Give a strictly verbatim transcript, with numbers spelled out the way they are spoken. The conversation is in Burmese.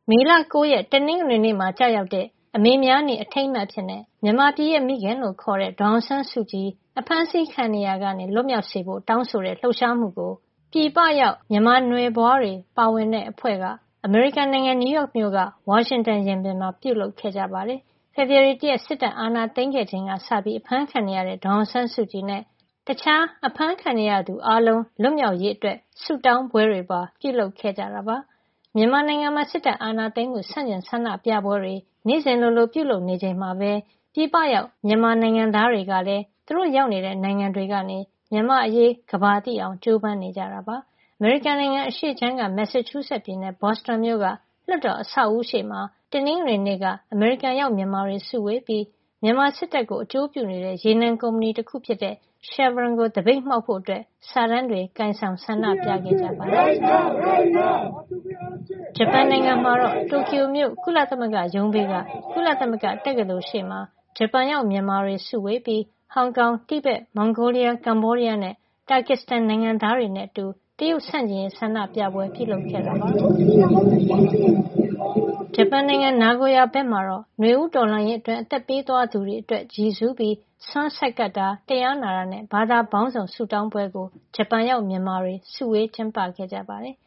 မေလ၉ရက်တနင်္ဂနွေနေ့မှာကြာရောက်တဲ့အမေများနေ့အထိမ်းအမှတ်အဖြစ်မြန်မာပြည်ရဲ့မိခင်လို့ခေါ်တဲ့ဒေါ်အောင်ဆန်းစုကြည်အဖမ်းဆီးခံနေရာကနေလွတ်မြောက်စေဖို့တောင်းဆိုတဲ့လှုပ်ရှားမှုကိုပြည်ပရောက်မြန်မာနွယ်ဘွားတွေပါဝင်တဲ့အဖွဲ့ကအမေရိကန်နိုင်ငံနယူးယောက်မြို့ကဝါရှင်တန်ရင်ပြင်မှာပြုလုပ်ခဲ့ကြပါတယ်။ဖေဖေါ်ဝါရီလရက်စစ်တပ်အာဏာသိမ်းခဲ့ချိန်ကစပြီးအဖမ်းခံနေရတဲ့ဒေါ်အောင်ဆန်းစုကြည်နဲ့တခြားအဖမ်းခံနေရသူအားလုံးလွတ်မြောက်ရေးအတွက်ဆုတောင်းပွဲတွေပါပြုလုပ်ခဲ့ကြတာပါ။မြန်မာနိုင်ငံမှာစစ်တပ်အာဏာသိမ်းမှုဆန့်ကျင်ဆန္ဒပြပွဲတွေနေ့စဉ်လိုလိုပြုလုပ်နေချိန်မှာပဲပြည်ပရောက်မြန်မာနိုင်ငံသားတွေကလည်းသူတို့ရောက်နေတဲ့နိုင်ငံတွေကနေမြန်မာအရေးကဘာသိအောင်ကြိုးပမ်းနေကြတာပါ။အမေရိကန်နိုင်ငံအရှေ့ခြမ်းကမက်ဆာချူးဆက်ပြည်နယ်ဘော့စတွန်မြို့ကလွှတ်တော်အဆောက်အဦရှေ့မှာတနင်္ဂနွေနေ့ကအမေရိကန်ရောက်မြန်မာတွေစုဝေးပြီးမြန်မာစစ်တပ်ကိုအကျိုးပြုနေတဲ့ရေနံကုမ္ပဏီတစ်ခုဖြစ်တဲ့ Chevron ကိုသပိတ်မှောက်ဖို့အတွက်စာတန်းတွေကိုင်ဆောင်ဆန္ဒပြခဲ့ကြပါတယ်။ဂျပန်နိုင်ငံမှာတော့တိုကျိုမြို့ကုလသမဂ္ဂရုံးဘေးကကုလသမဂ္ဂတက္ကသိုလ်ရှေ့မှာဂျပန်ရောက်မြန်မာတွေစုဝေးပြီးဟောင်ကောင်၊တိဘက်၊မွန်ဂိုလီးယား၊ကမ္ဘောဒီးယားနဲ့တာကစ္စတန်နိုင်ငံသားတွေနဲ့အတူတရုတ်ဆန့်ကျင်ရေးဆန္ဒပြပွဲပြုလုပ်ခဲ့တာပါ။ဂျပန်နိုင်ငံနာဂိုယာဘက်မှာတော့နွေဦးတော်လှန်ရေးအတွင်းအသက်ပေးသွားသူတွေအတွက်ရည်စူးပြီးဆွမ်းဆိုက်ကပ်တာ၊တရားနာတာနဲ့ဘာသာပေါင်းစုံဆုတောင်းပွဲကိုဂျပန်ရောက်မြန်မာတွေစုဝေးကျင်းပခဲ့ကြပါတယ်